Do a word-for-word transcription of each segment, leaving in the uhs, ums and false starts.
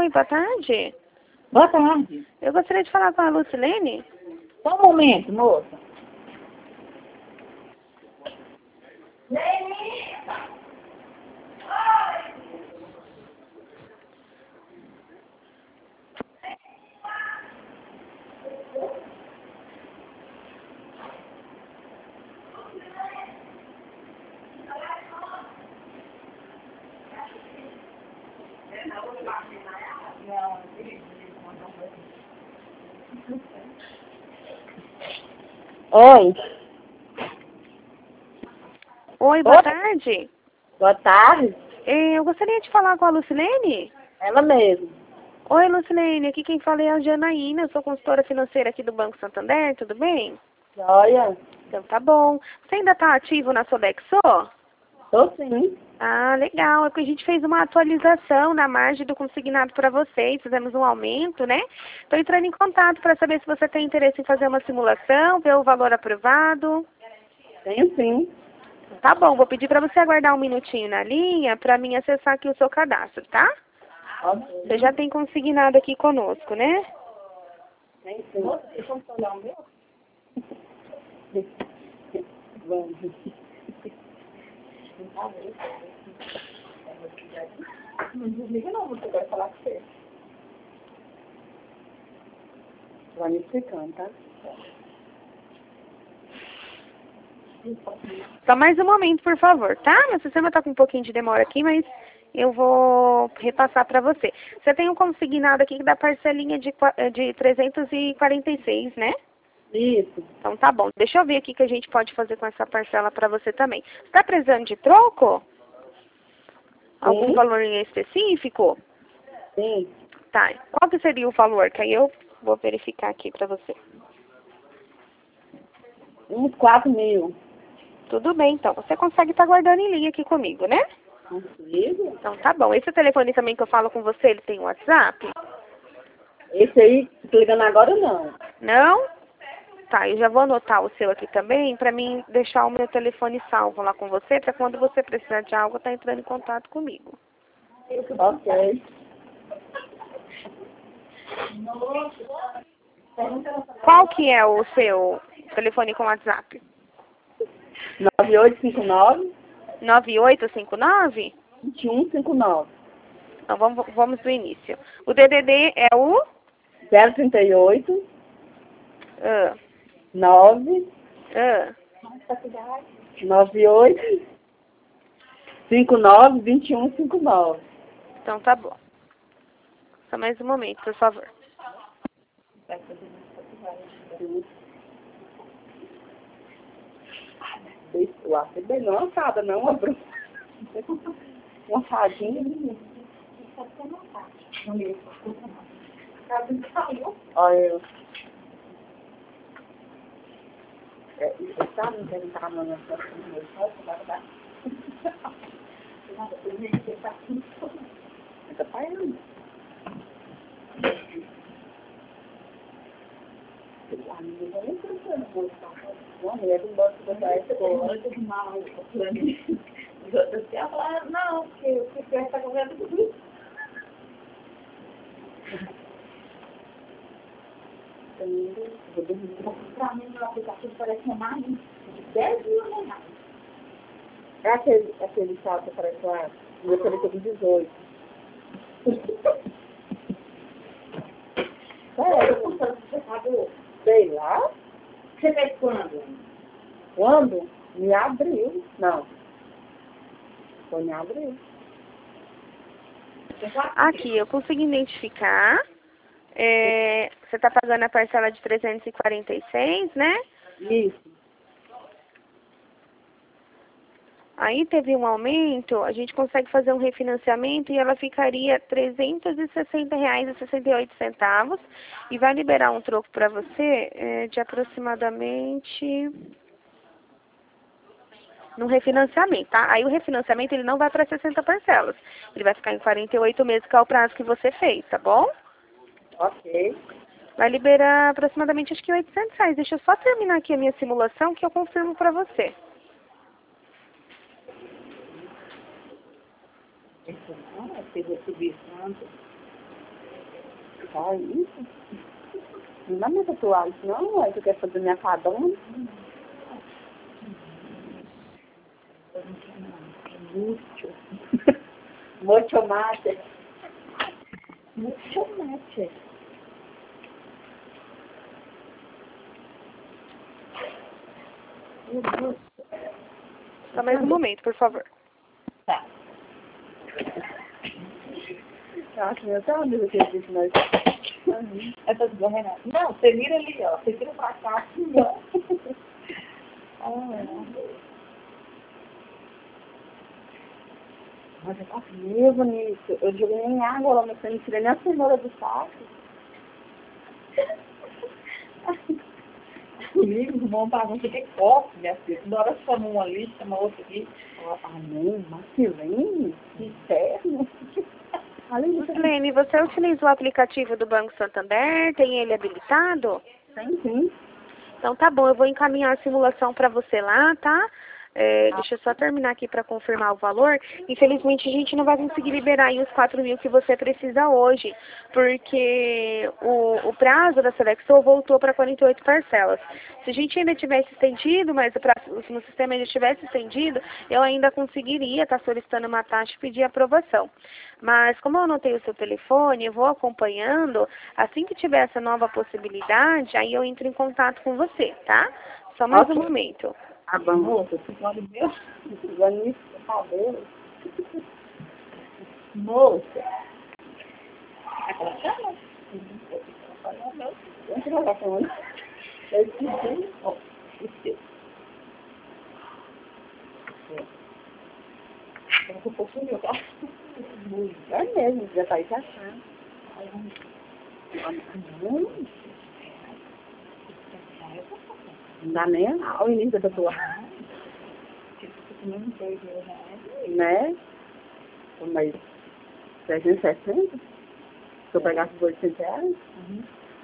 Oi, boa tarde. Boa tarde. Eu gostaria de falar com a Lucilene. Só um momento, moça. Oi. Oi, boa Oi. tarde. Boa tarde. Eh, Eu gostaria de falar com a Lucilene. Ela mesmo. Oi, Lucilene. Aqui quem fala é a Janaína. Eu sou consultora financeira aqui do Banco Santander. Tudo bem? Olha, Então tá bom. Você ainda está ativo na Sodexo? tô sim. Ah, legal. É que a gente fez uma atualização na margem do consignado para vocês. Fizemos um aumento, né? Estou entrando em contato para saber se você tem interesse em fazer uma simulação, ver o valor aprovado. Tenho sim. Tá bom, vou pedir para você aguardar um minutinho na linha para mim acessar aqui o seu cadastro, tá? Ok. Você já tem consignado aqui conosco, né? Tem sim. Moça, deixa eu olhar o meu. Vamos. Não desliga não, você vai falar com você. Vai me explicando, tá? Só mais um momento, por favor, tá? Meu sistema tá com um pouquinho de demora aqui, mas eu vou repassar para você. Você tem um consignado aqui da parcelinha de, qua- de trezentos e quarenta e seis, né? Isso. Então tá bom. Deixa eu ver aqui o que a gente pode fazer com essa parcela para você também. Você tá precisando de troco? Algum Sim. valor em específico? Sim. Tá. Qual que seria o valor? Que aí eu vou verificar aqui para você. Uns quatro mil. Tudo bem, então. Você consegue estar guardando em linha aqui comigo, né? Consigo? Então tá bom. Esse telefone também que eu falo com você, ele tem WhatsApp? Esse aí, tô ligando agora não. Não? Tá, eu já vou anotar o seu aqui também para mim deixar o meu telefone salvo lá com você, para quando você precisar de algo, tá entrando em contato comigo. Ok. Qual que é o seu telefone com WhatsApp? nove oito cinco nove, nove oito cinco nove? dois um cinco nove. Então vamos, vamos do início. O D D D é o zero trinta e oito, ah, nove, ah, nove oito, cinco nove, dois um cinco nove. então tá bom. Só mais um momento, por favor. Eu acho bem não assada, não, uma bruxa. Uma fadinha. Olha, eu... É, você sabe onde ele tá amanhã? Ainda tá indo. A menina nem pensando, pô, uma mulher não gosta de botar essa coisa. Os outros que falaram, não, porque o que quer estar comendo tudo isso. Pra mim, o aplicativo parece uma margem de dez mil reais. É aquele, aquele salto que aparece lá, o meu telefone de dezoito. É, eu tô falando que você pagou. Sei lá. Você fez quando? Quando? Em abril. Não. Foi em abril. Aqui, eu consegui identificar. É, você está pagando a parcela de trezentos e quarenta e seis, né? Isso. Aí teve um aumento, a gente consegue fazer um refinanciamento e ela ficaria trezentos e sessenta reais e sessenta e oito centavos e vai liberar um troco para você é, de aproximadamente no refinanciamento, tá? Aí o refinanciamento ele não vai para sessenta parcelas, ele vai ficar em quarenta e oito meses, que é o prazo que você fez, tá bom? Ok. Vai liberar aproximadamente acho que oitocentos reais. Deixa eu só terminar aqui a minha simulação que eu confirmo para você. Ah, você vai subir tanto. Só isso? Não dá muita toalha, não, aí tu quer fazer minha cadona? Mucho. Mucho mate. Mucho mate. Só mais um momento, por favor. Tá. Eu acho que eu tenho uma amiga que eu disse, mas... Essa do Renato. Não, você vira ali, ó. Você vira pra cá, assim, ó. Ah, mas eu faço meio bonito. Eu joguei em água lá, mas eu não tirei nem a cenoura do saco. Comigo, vamos bagunça de copo, minha filha. Toda hora chama um ali, chama outro aqui. Ela fala, não, Marcelene, que inferno. Marcelene, você utiliza o aplicativo do Banco Santander? Tem ele habilitado? Tem sim. Então tá bom, eu vou encaminhar a simulação para você lá, tá? É, deixa eu só terminar aqui para confirmar o valor. Infelizmente a gente não vai conseguir liberar aí os quatro mil que você precisa hoje, porque o, o prazo da Selexol voltou para quarenta e oito parcelas. Se a gente ainda tivesse estendido, mas o prazo, se no sistema ainda tivesse estendido, eu ainda conseguiria estar solicitando uma taxa e pedir aprovação. Mas como eu anotei o seu telefone, eu vou acompanhando, assim que tiver essa nova possibilidade, aí eu entro em contato com você, tá? Só mais Okay. um momento. Ah, bom, moça, você pode ver o Vanessa do cabelo. Moça. Aquela chama? Vamos tirar a câmera. Eu esqueci. Ó, esqueci. Eu tô um pouquinho meu carro. É mesmo, já tá aí já achando. Não dá nem ao início da tua. Né? Mas trezentos e sessenta? Se eu pegasse os oitocentos reais? Uhum.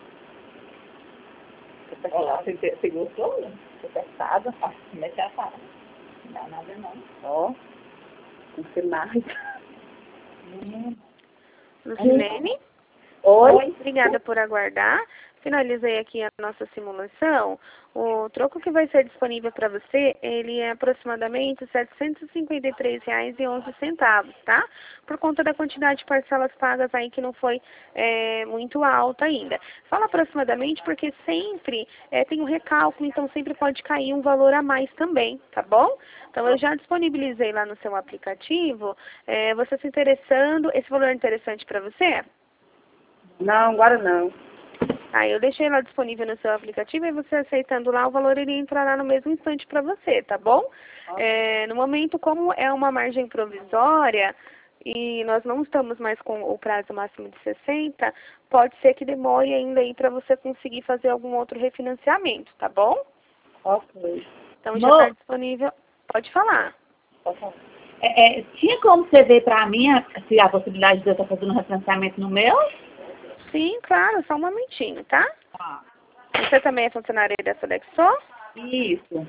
Olha lá, você, você gostou? Né? Você apertada, mete a cara. Não dá nada não. Ó, tem que ser mais. Hum. Lucilene? Oi. Oi, obrigada por aguardar. Finalizei aqui a nossa simulação. O troco que vai ser disponível para você, ele é aproximadamente setecentos e cinquenta e três reais e onze centavos, tá? Por conta da quantidade de parcelas pagas aí que não foi é, muito alta ainda. Fala aproximadamente porque sempre é, tem um recálculo, então sempre pode cair um valor a mais também, tá bom? Então eu já disponibilizei lá no seu aplicativo. É, você se interessando, esse valor é interessante para você? Não, agora não. Aí eu deixei lá disponível no seu aplicativo e você aceitando lá, o valor ele entrará no mesmo instante para você, tá bom? É, no momento, como é uma margem provisória e nós não estamos mais com o prazo máximo de sessenta, pode ser que demore ainda aí para você conseguir fazer algum outro refinanciamento, tá bom? Ok. Então já está disponível. Pode falar. Pode falar. É, é, tinha como você ver para mim a, se a possibilidade de eu estar fazendo um refinanciamento no meu? Sim, claro, só um momentinho, tá? Ah. Você também é funcionária da Sodexo? Isso.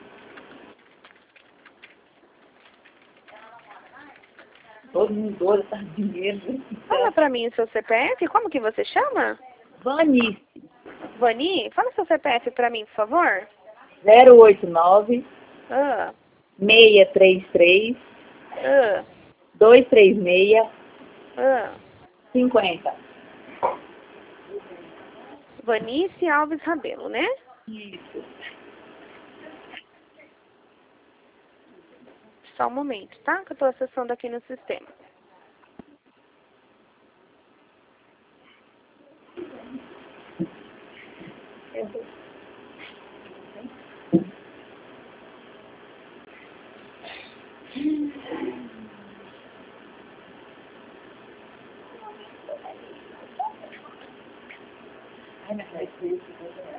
Todo mundo doido, tá dinheiro. Fala pra mim o seu C P F, como que você chama? Vanice. Vani, fala seu C P F pra mim, por favor. zero oito nove, Ah, seis três três, ah, dois três seis, ah. cinquenta. Vanice Alves Rabelo, né? Isso. Só um momento, tá? Que eu tô acessando aqui no sistema. Ai, mas vai ser isso.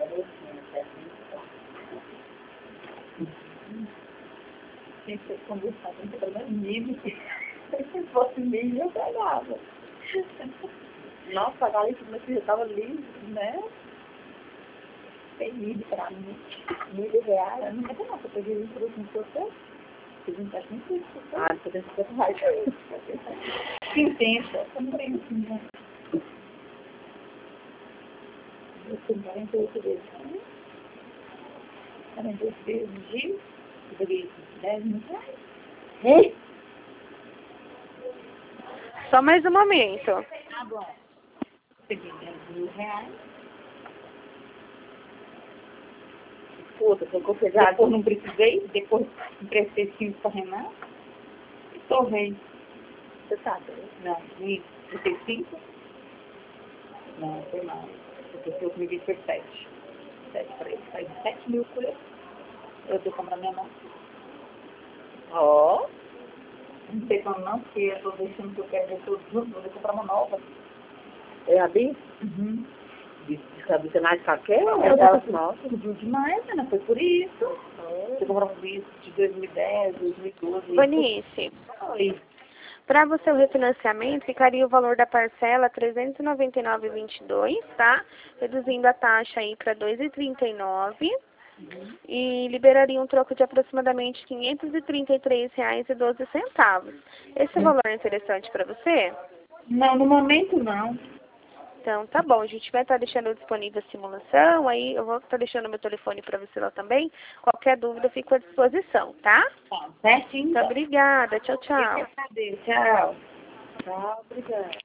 Tem que conversar, tem que trabalhar milho. Se fosse milho, eu pegava. Nossa, a galera que meu filho estava livre, né? Tem milho pra mim. Milho reais. Eu não quero não, eu peguei vinte por cento por você. Fiz um teste muito difícil. Ah, você tem cinquenta reais. cinquenta. Eu não tenho assim, né? Eu tenho quarenta e oito vezes. quarenta e oito vezes de... Eu peguei dez mil reais. Ei! Só mais um momento. Agora, peguei dez mil reais. Escuta, ficou pesado. Depois não precisei, depois emprestei cinco para Renan. E torrei. Você sabe? Não, me emprestei cinco. Não, foi mais. Porque eu comigo foi sete. Sete para ele. Faz sete mil por ele. Eu tô comprando minha mão. Ó. Oh. Não sei como não, porque eu tô deixando que eu quero ver todos juntos, vou comprar uma nova. É a Bi? Uhum. De cabeça mais que aquela? Eu Ela tava nossa. subiu demais, Ana, foi por isso. Oh. Você comprou um visto de dois mil e dez, dois mil e doze. Vanice, Foi. para você o refinanciamento, ficaria o valor da parcela trezentos e noventa e nove reais e vinte e dois centavos, tá? Reduzindo a taxa aí para dois reais e trinta e nove centavos. Uhum. E liberaria um troco de aproximadamente quinhentos e trinta e três reais e doze centavos. Esse valor é interessante para você? Não, no momento não. Então, tá bom. A gente vai estar deixando disponível a simulação, aí eu vou estar deixando meu telefone para você lá também. Qualquer dúvida, eu fico à disposição, tá? Tá, certinho. Muito obrigada. Tchau, tchau. Tchau. Tchau, obrigada.